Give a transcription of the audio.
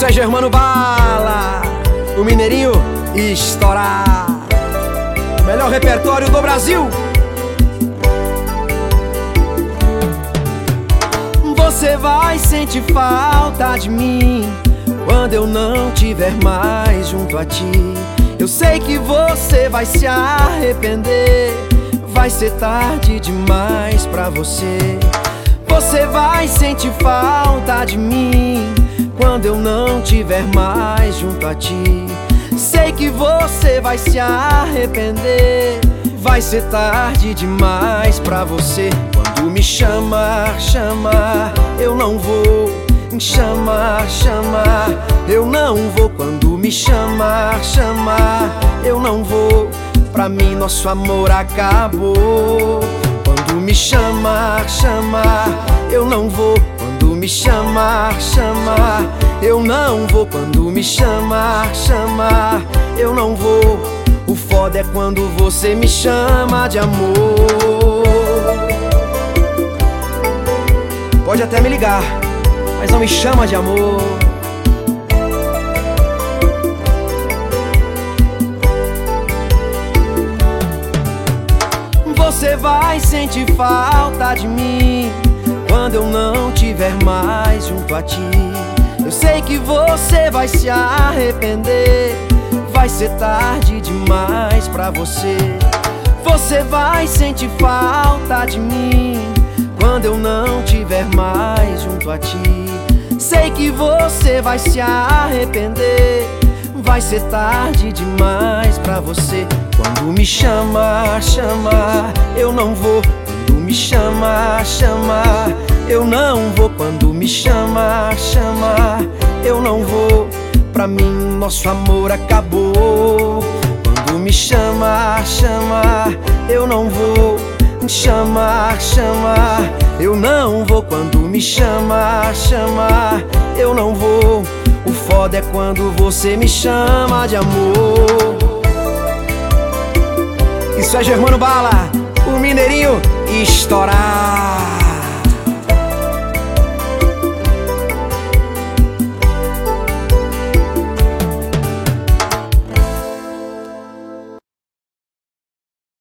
Isso é Germano Bala, o Mineirinho estourar. Melhor repertório do Brasil. Você vai sentir falta de mim quando eu não tiver mais junto a ti. Eu sei que você vai se arrepender, vai ser tarde demais pra você. Você vai sentir falta de mim quando eu não tiver mais junto a ti. Sei que você vai se arrepender, vai ser tarde demais pra você. Quando me chamar, eu não vou. Chamar, eu não vou. Quando me chamar, eu não vou. Pra mim nosso amor acabou. Quando me chamar, eu não vou. Quando me chamar, eu não vou. Quando me chamar, eu não vou. O foda é quando você me chama de amor. Pode até me ligar, mas não me chama de amor. Você vai sentir falta de mim quando eu não tiver mais junto a ti. Eu sei que você vai se arrepender, vai ser tarde demais pra você. Você vai sentir falta de mim quando eu não tiver mais junto a ti. Sei que você vai se arrepender, vai ser tarde demais pra você. Quando me chamar, eu não vou. Quando me chamar, eu não vou. Quando me chamar, eu não vou. Pra mim nosso amor acabou. Quando me chamar, eu não vou. Chamar, eu não vou. Quando me chamar, eu não vou. O foda é quando você me chama de amor. Isso é Germano Bala, o Mineirinho estourar.